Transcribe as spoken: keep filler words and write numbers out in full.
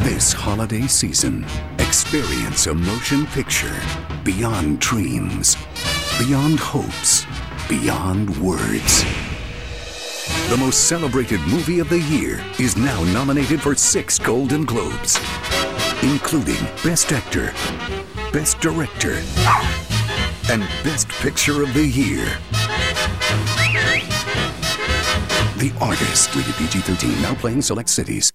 This holiday season, experience a motion picture beyond dreams, beyond hopes, beyond words. The most celebrated movie of the year is now nominated for six Golden Globes, including Best Actor, Best Director, and Best Picture of the Year. The Artist, rated P G thirteen, now playing select cities.